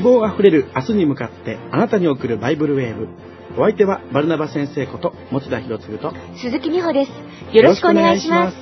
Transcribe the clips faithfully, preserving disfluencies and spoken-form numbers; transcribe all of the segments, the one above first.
望あふれる明日に向かってあなたに送るバイブルウェーブ。お相手はバルナバ先生こと持田博次と鈴木美穂です。よろしくお願いします。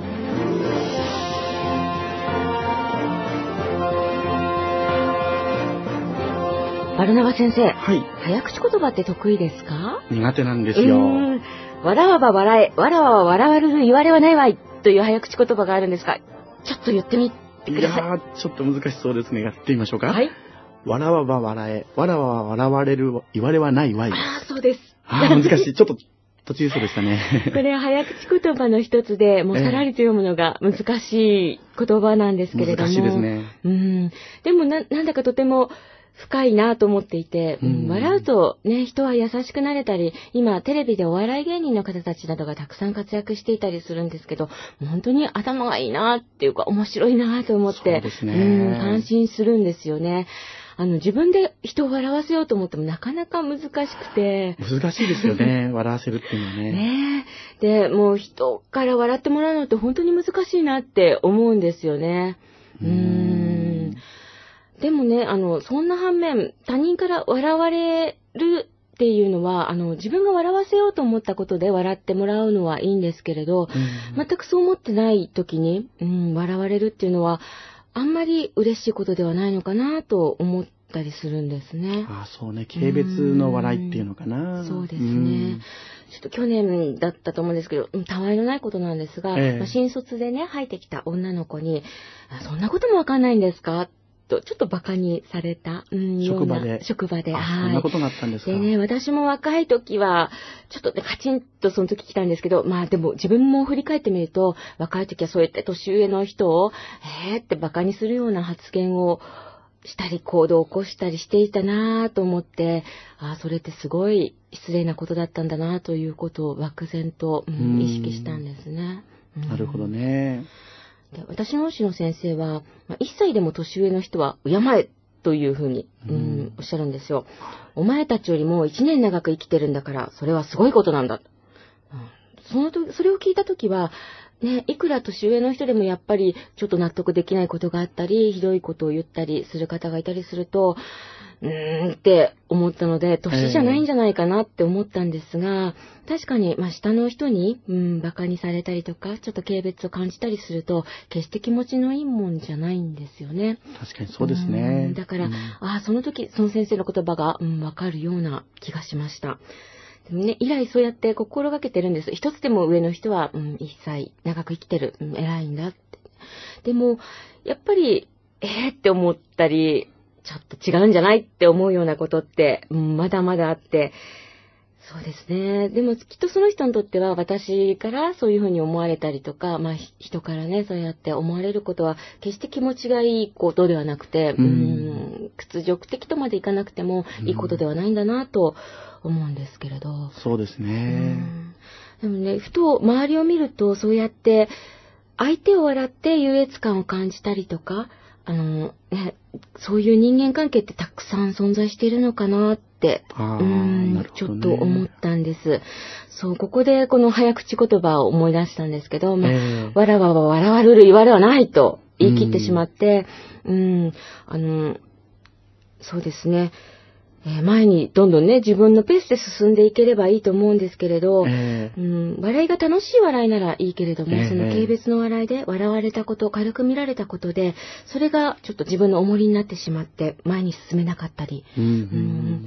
バルナバ先生、 はい、 早口言葉って得意ですか？ 苦手なんですよ。 笑わば笑え、笑わば笑われる言われはないわいという早口言葉があるんですが、ちょっと言ってみてください。 いやー、ちょっと難しそうですね。やってみましょうか。はい。笑わば笑え、笑わば笑われる言われはないわい。 ああ、そうです。 ああ、難しい。ちょっと途中そうでしたね。 これは早口言葉の一つで、もうさらりと読むのが難しい言葉なんですけれども。 難しいですね。 うん。でもな、なんだかとても深いなと思っていて、うん、笑うとね、人は優しくなれたり、今テレビでお笑い芸人の方たちなどがたくさん活躍していたりするんですけど、本当に頭がいいなっていうか面白いなと思って、 そうですね、 うん、感心するんですよね。あの、自分で人を笑わせようと思ってもなかなか難しくて。 難しいですよね。笑わせるっていうのはね。 ねえ。で、もう人から笑ってもらうのって本当に難しいなって思うんですよね。うーん。でもね、あの、そんな反面、他人から笑われるっていうのは、あの、自分が笑わせようと思ったことで笑ってもらうのはいいんですけれど、全くそう思ってない時に、うん、笑われるっていうのは、あんまり嬉しいことではないのかなと思ったりするんですね。 ああ、そうね。軽蔑の笑いっていうのかな。 そうですね。ちょっと去年だったと思うんですけど、たわいのないことなんですが、ええまあ、新卒でね、入ってきた女の子に、そんなこともわかんないんですかと、ちょっとバカにされた、うん、 職場で。 職場で。 はい。そんなことがあったんですか。 でね、私も若い時は、ちょっとね、カチンとその時来たんですけど、まあでも自分も振り返ってみると、若い時はそうやって年上の人を、えーってバカにするような発言をしたり、行動を起こしたりしていたなぁと思って、ああ、それってすごい失礼なことだったんだなということを漠然と、うん、意識したんですね。 うん、なるほどね。 で私の師の先生は、まあ、いっさいでも年上の人は敬えというふうに、うんうん、おっしゃるんですよ。お前たちよりもいちねん長く生きてるんだから、それはすごいことなんだ。うん、そのとそれを聞いたときは、ね、いくら年上の人でもやっぱりちょっと納得できないことがあったり、ひどいことを言ったりする方がいたりすると、うーんって思ったので、年じゃないんじゃないかなって思ったんですが、えー、確かに、まあ、下の人に、うん、馬鹿にされたりとか、ちょっと軽蔑を感じたりすると、決して気持ちのいいもんじゃないんですよね。 確かにそうですね。 だから、 うん、 ああ、その時、その先生の言葉が、うん、わかるような気がしました。でもね、以来そうやって心がけてるんです。一つでも上の人は、うん、一歳長く生きてる、うん、偉いんだって。でも、やっぱり、えーって思ったり、ちょっと違うんじゃないって思うようなことって、うん、まだまだあって、そうですね。でもきっとその人にとっては私からそういうふうに思われたりとか、まあ人からね、そうやって思われることは決して気持ちがいいことではなくて、うん、うん屈辱的とまでいかなくてもいいことではないんだなと思うんですけれど。うん、 そうですね。 うん、でもね、ふと周りを見るとそうやって相手を笑って優越感を感じたりとか、あのね、そういう人間関係ってたくさん存在しているのかなって、うん、ね、ちょっと思ったんです。そう、ここでこの早口言葉を思い出したんですけど、まあ、えー、わらわは笑われる言われはないと言い切ってしまって、うん、うんあの、そうですね。えー、前にどんどんね、自分のペースで進んでいければいいと思うんですけれど、えーうん、笑いが楽しい笑いならいいけれども、えー、その軽蔑の笑いで笑われたこと、軽く見られたことで、それがちょっと自分の重りになってしまって前に進めなかったり、うんうん、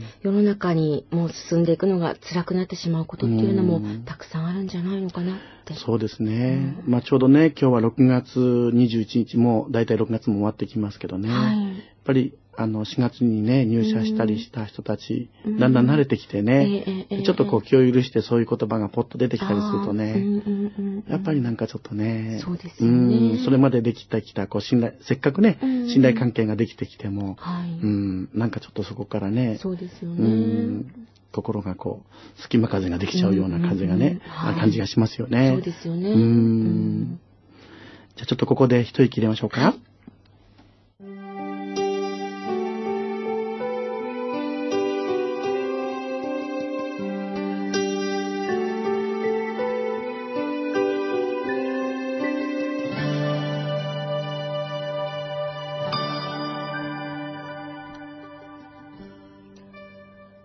世の中にもう進んでいくのが辛くなってしまうことっていうのもたくさんあるんじゃないのかなって。 そうですね。うん、まあちょうどね、今日はろくがつにじゅういちにちも、だいたいろくがつも終わってきますけどね。はい、やっぱりあのしがつにね入社したりした人たち、うん、だんだん慣れてきてね、えーえー、ちょっとこう気を許してそういう言葉がポッと出てきたりするとね、うんうんうん、やっぱりなんかちょっとね、 そうですよね、 うん、それまでできてきたこう信頼、せっかくね、うんうん、信頼関係ができてきても、はい、うん、なんかちょっとそこからね、 そうですよね、 うん、心がこう隙間風ができちゃうような風がね、うんうんうんはい、感じがしますよね。 そうですよね。 うん、じゃあちょっとここで一息入れましょうか。はい、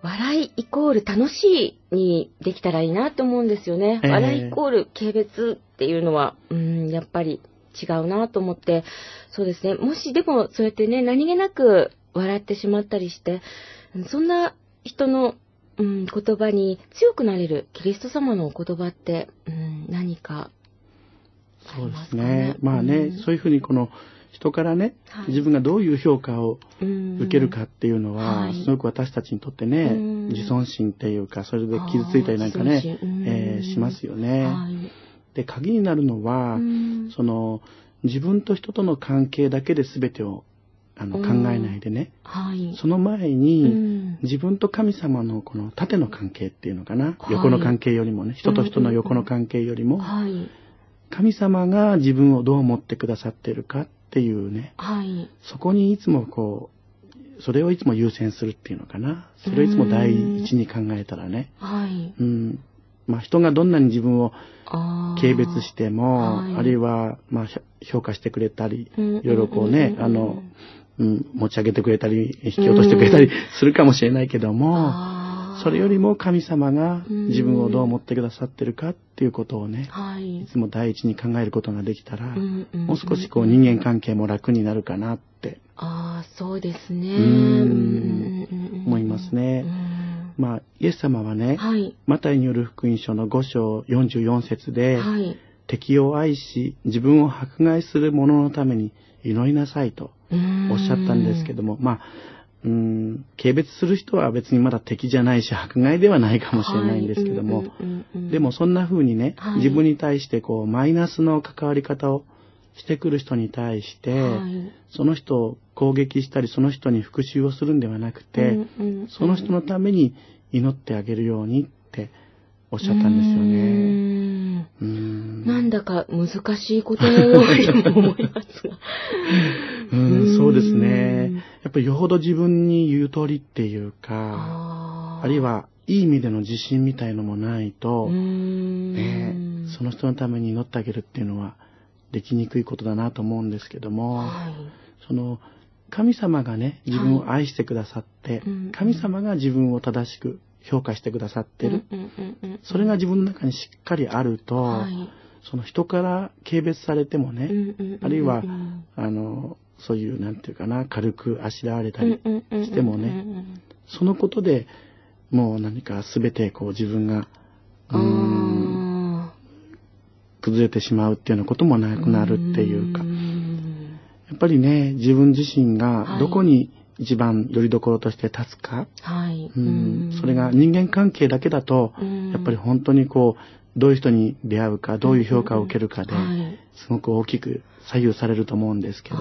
笑いイコール楽しいにできたらいいなと思うんですよね。えー、笑いイコール軽蔑っていうのは、うん、やっぱり違うなと思って、そうですね。もしでもそうやってね、何気なく笑ってしまったりして、そんな人の、うん、言葉に強くなれるキリスト様のお言葉って、うん、何かありますかね。そうですね。 まあね、うん、そういうふうにこの人からね、はい、自分がどういう評価を受けるかっていうのは、はい、すごく私たちにとってね、自尊心っていうか、それで傷ついたりなんかね、えー、しますよね。はい、で、鍵になるのは、その、自分と人との関係だけで全てをあの考えないでね、はい、その前に、自分と神様のこの縦の関係っていうのかな、はい、横の関係よりもね、人と人の横の関係よりも、はい、神様が自分をどう思ってくださっているかっていうね、はい、そこにいつもこう、それをいつも優先するっていうのかな、それをいつも第一に考えたらね、はい、うん、まあ、人がどんなに自分を軽蔑しても、あ, はい、あるいはまあ評価してくれたり、いろいろこうね、あの、うん、持ち上げてくれたり引き落としてくれたりするかもしれないけども、それよりも神様が自分をどう思ってくださってるかっていうことをね、いつも第一に考えることができたら、もう少しこう人間関係も楽になるかなって、 ああ、そうですね、 うん思いますね。まあ、イエス様はね、はい、マタイによる福音書のご章よんじゅうよん節で、はい、敵を愛し自分を迫害する者のために祈りなさいとおっしゃったんですけども、まあ、うーん軽蔑する人は別にまだ敵じゃないし迫害ではないかもしれないんですけども、でもそんな風にね、はい、自分に対してこうマイナスの関わり方をしてくる人に対して、はい、その人を攻撃したりその人に復讐をするんではなくて、うんうんうん、その人のために祈ってあげるようにっておっしゃったんですよね。 うーんなんだか難しいことのようにも思いますがうんそうですね。やっぱりよほど自分にゆとりっていうか、あ, あるいはいい意味での自信みたいのもないと、ね、その人のために祈ってあげるっていうのはできにくいことだなと思うんですけども、はい、その神様がね自分を愛してくださって、はい、神様が自分を正しく評価してくださってる、それが自分の中にしっかりあると、はい、その人から軽蔑されてもね、あるいはあのそういうなんていうかな軽くあしらわれたりしてもね、そのことでもう何か全てこう自分がうーん崩れてしまうっていうようなこともなくなるっていうか、やっぱりね自分自身がどこに一番よりどころとして立つか、はい、うんそれが人間関係だけだとやっぱり本当にこうどういう人に出会うかどういう評価を受けるかですごく大きく左右されると思うんですけど、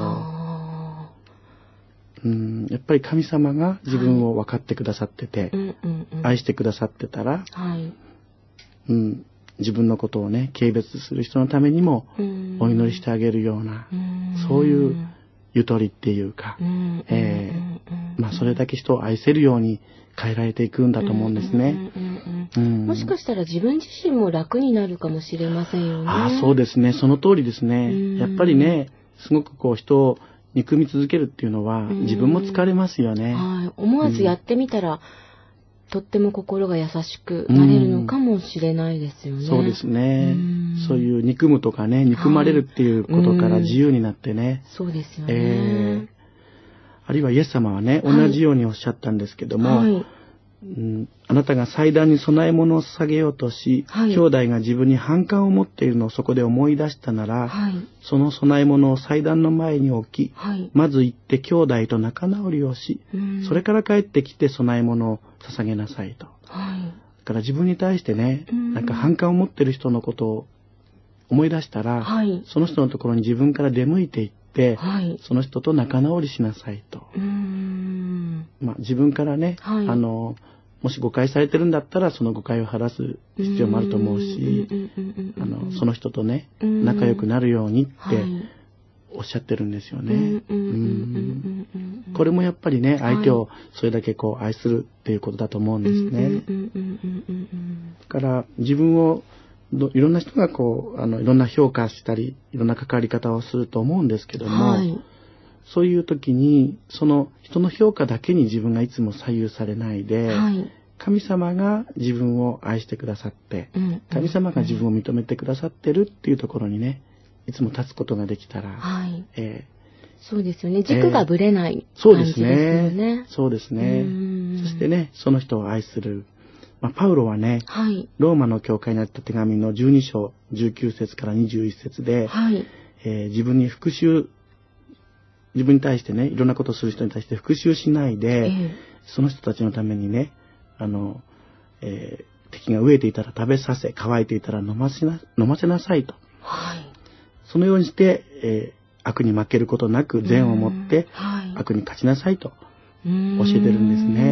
うんやっぱり神様が自分を分かってくださってて、愛してくださってたら、はいうん、自分のことをね軽蔑する人のためにもお祈りしてあげるような、そういうゆとりっていうか、えーまあ、それだけ人を愛せるように変えられていくんだと思うんですね。 もしかしたら自分自身も楽になるかもしれませんよね。 あ、そうですね。その通りですね。やっぱりね、すごくこう人を憎み続けるっていうのは自分も疲れますよね。 はい、思わずやってみたら、うん、とっても心が優しくなれるのかもしれないですよね。 そうですね。そういう憎むとかね、憎まれるっていうことから自由になってね。 そうですよね、 えー。あるいはイエス様はね、同じようにおっしゃったんですけども、はいうん、あなたが祭壇に供え物を捧げようとし、はい、兄弟が自分に反感を持っているのをそこで思い出したなら、はい、その供え物を祭壇の前に置き、はい、まず行って兄弟と仲直りをし、それから帰ってきて供え物を捧げなさいと。はい、だから自分に対してね、なんか反感を持っている人のことを思い出したら、はい、その人のところに自分から出向いていって、はい、その人と仲直りしなさいと。うーんまあ、自分からね、はい、あのもし誤解されてるんだったらその誤解を晴らす必要もあると思うし、あのその人とね仲良くなるようにっておっしゃってるんですよね。うんこれもやっぱりね相手をそれだけこう愛するっていうことだと思うんですね。だから自分をいろんな人がこうあのいろんな評価したりいろんな関わり方をすると思うんですけども、はい、 そういう時に、その人の評価だけに自分がいつも左右されないで、はい、神様が自分を愛してくださって、うん、神様が自分を認めてくださってるっていうところにね、いつも立つことができたら、はい、えー、そうですよね。軸がぶれない感じですよね。 そうですね。そしてね、その人を愛する。まあ、パウロはね、はい、ローマの教会にあった手紙のじゅうに章じゅうきゅう節からにじゅういち節で、はい、えー、自分に復讐、自分に対してね、いろんなことをする人に対して復讐しないで、えー、その人たちのためにね、あの、えー、敵が飢えていたら食べさせ、乾いていたら飲ませな、飲ませなさいと。はい、そのようにして、えー、悪に負けることなく善を持って、はい、悪に勝ちなさいと教えてるんですね。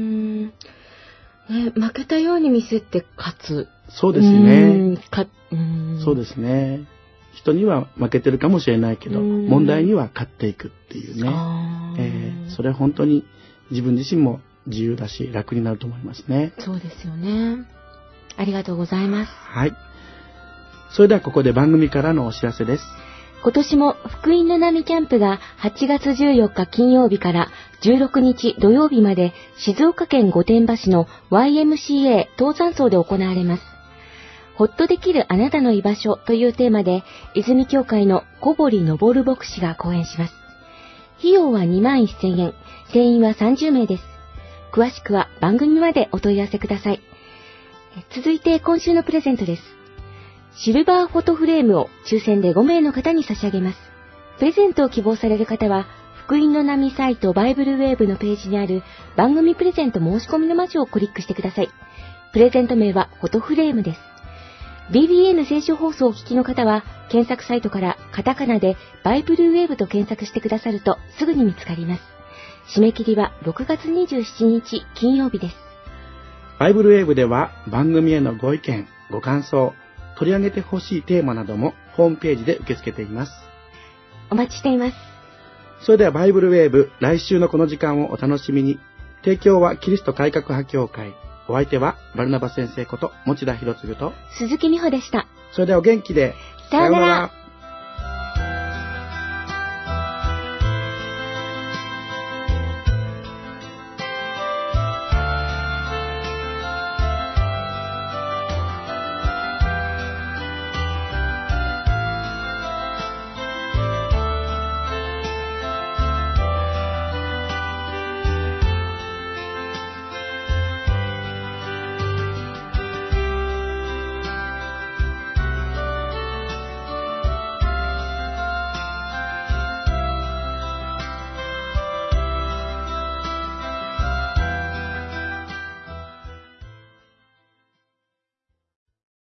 ね、負けたように見せて勝つ。 そうですね。かそうですね。人には負けてるかもしれないけど、問題には勝っていくっていうね。えー、それは本当に自分自身も自由だし楽になると思いますね。 そうですよね。ありがとうございます。 はい。それではここで番組からのお知らせです。 今年も福音の波キャンプがはちがつじゅうよっか金曜日からじゅうろくにち土曜日まで静岡県御殿場市の ワイエムシーエー 東山荘で行われます。ほっとできるあなたの居場所というテーマで、泉教会の小堀昇牧師が講演します。費用はにまんせんえん、定員はさんじゅうめいです。詳しくは番組までお問い合わせください。続いて今週のプレゼントです。シルバーフォトフレームを抽選でごめいの方に差し上げます。プレゼントを希望される方は、福音の波サイトバイブルウェーブのページにある番組プレゼント申し込みのマークをクリックしてください。プレゼント名はフォトフレームです。ビービーエヌ 聖書放送をお聞きの方は、検索サイトからカタカナでバイブルウェーブと検索してくださるとすぐに見つかります。締め切りはろくがつにじゅうしちにち金曜日です。 バイブルウェーブでは番組へのご意見、ご感想、取り上げてほしいテーマなどもホームページで受け付けています。 お待ちしています。 それではバイブルウェーブ、来週のこの時間をお楽しみに。提供はキリスト改革派協会。お相手はバルナバ先生こと持田博次と鈴木美穂でした。 それではお元気で。 さようなら。